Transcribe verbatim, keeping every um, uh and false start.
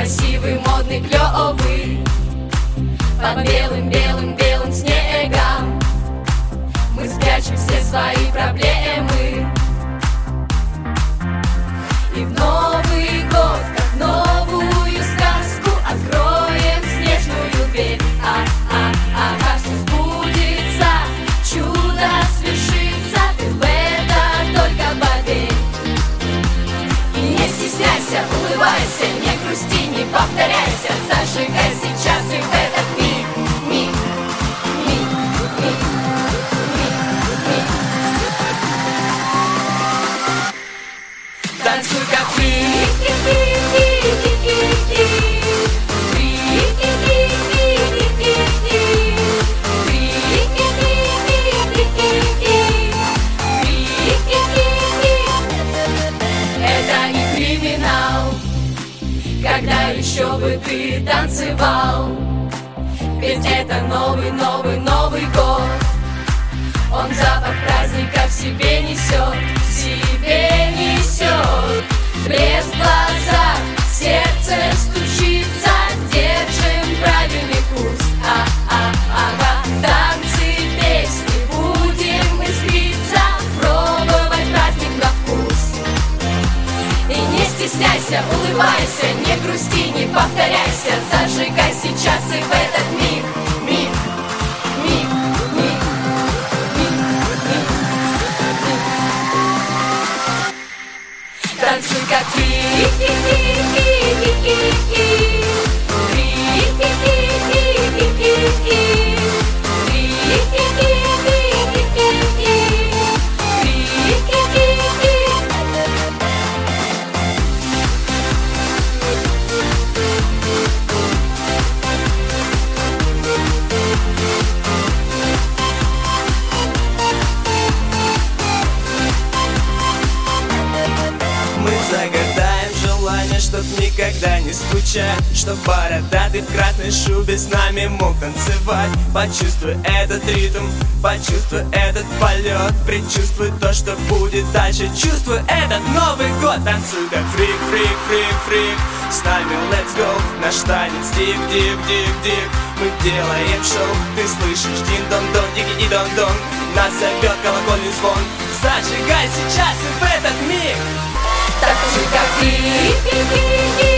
красивый, модный, клёвый. Под белым-белым-белым снегом мы спрячем все свои проблемы. И в Новый год, как новую сказку, откроем снежную дверь. А-а-а, все сбудется, чудо свершится, ты в это только поверь. И не стесняйся, улыбайся, не грусти, не повторяйся, зажигай сейчас и в этот миг, миг, миг, миг, миг, миг. Танцуй как это не криминал, когда еще бы ты танцевал. Ведь это новый, новый, Новый год. Он запах праздника в себе несет, в себе несет. Блеск в глазах, сердце стучится, держим правильный курс. А-а-ага, танцы, песни, будем искриться, пробовать праздник на вкус. И не стесняйся, улыбайся, не грусти, не повторяйся, зажигай сейчас и в этот миг, миг, миг, миг, миг, миг, миг. Танцуй как ты. Мы загадаем желание, чтоб никогда не скучать, чтоб бородатый в красной шубе с нами мог танцевать. Почувствуй этот ритм, почувствуй этот полет, предчувствуй то, что будет дальше. Чувствуй этот Новый год. Танцуй как фрик, фрик, фрик, фрик. С нами let's go, наш танец дип, дип, дип, дип. Мы делаем шоу, ты слышишь дин-дон-дон, дigi-ди-дон-дон. Нас зовет колокольный звон. Зажигай сейчас и в этот миг. Танцуй как ты.